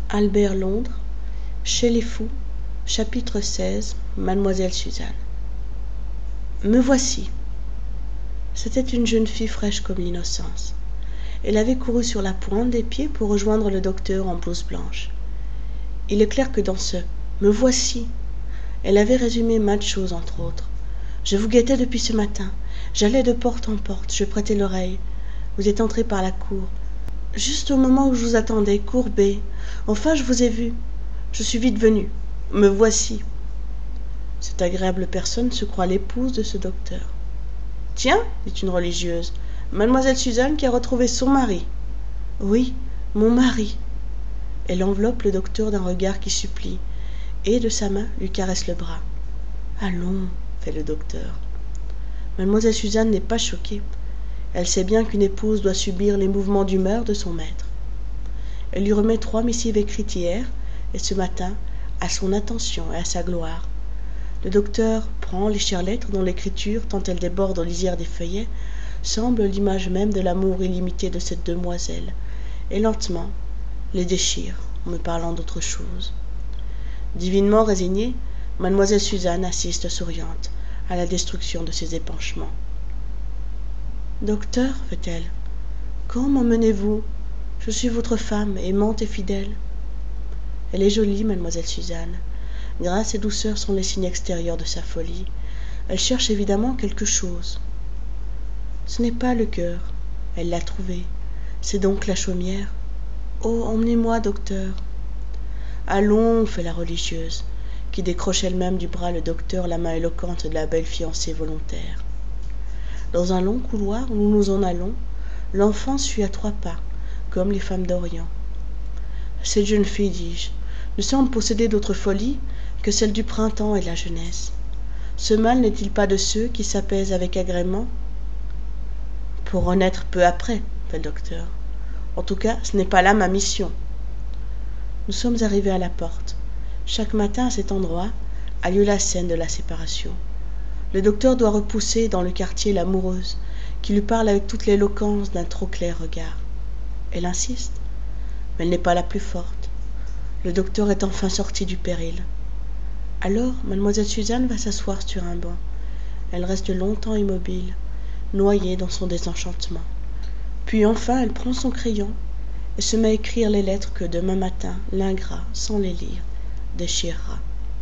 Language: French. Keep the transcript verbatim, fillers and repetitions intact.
Albert Londres, Chez les fous, chapitre seize, Mademoiselle Suzanne. Me voici. C'était une jeune fille fraîche comme l'innocence. Elle avait couru sur la pointe des pieds pour rejoindre le docteur en blouse blanche. Il est clair que dans ce « me voici », elle avait résumé maintes choses entre autres. Je vous guettais depuis ce matin. J'allais de porte en porte, je prêtais l'oreille. Vous êtes entré par la cour. Juste au moment où je vous attendais, courbé. Enfin, je vous ai vu. Je suis vite venue. Me voici. Cette agréable personne se croit l'épouse de ce docteur. Tiens, dit une religieuse, mademoiselle Suzanne qui a retrouvé son mari. Oui, mon mari. Elle enveloppe le docteur d'un regard qui supplie, et de sa main lui caresse le bras. Allons, fait le docteur. Mademoiselle Suzanne n'est pas choquée. Elle sait bien qu'une épouse doit subir les mouvements d'humeur de son maître. Elle lui remet trois missives écrites hier, et ce matin, à son attention et à sa gloire. Le docteur prend les chères lettres dont l'écriture, tant elle déborde aux lisières des feuillets, semble l'image même de l'amour illimité de cette demoiselle, et lentement les déchire en me parlant d'autre chose. Divinement résignée, mademoiselle Suzanne assiste souriante à la destruction de ses épanchements. Docteur, fait-elle, quand m'emmenez-vous? Je suis votre femme, aimante et fidèle. Elle est jolie, mademoiselle Suzanne. Grâce et douceur sont les signes extérieurs de sa folie. Elle cherche évidemment quelque chose. Ce n'est pas le cœur, elle l'a trouvé. C'est donc la chaumière. Oh, emmenez-moi, docteur. Allons, fait la religieuse, qui décroche elle-même du bras le docteur la main éloquente de la belle fiancée volontaire. Dans un long couloir où nous nous en allons, l'enfant suit à trois pas, comme les femmes d'Orient. Cette jeune fille, dis-je, ne semble posséder d'autre folie que celle du printemps et de la jeunesse. Ce mal n'est-il pas de ceux qui s'apaisent avec agrément? Pour renaître peu après, fait le docteur. En tout cas, ce n'est pas là ma mission. Nous sommes arrivés à la porte. Chaque matin, à cet endroit, a lieu la scène de la séparation. Le docteur doit repousser dans le quartier l'amoureuse, qui lui parle avec toute l'éloquence d'un trop clair regard. Elle insiste, mais elle n'est pas la plus forte. Le docteur est enfin sorti du péril. Alors, mademoiselle Suzanne va s'asseoir sur un banc. Elle reste longtemps immobile, noyée dans son désenchantement. Puis enfin, elle prend son crayon et se met à écrire les lettres que demain matin, l'ingrat, sans les lire, déchirera.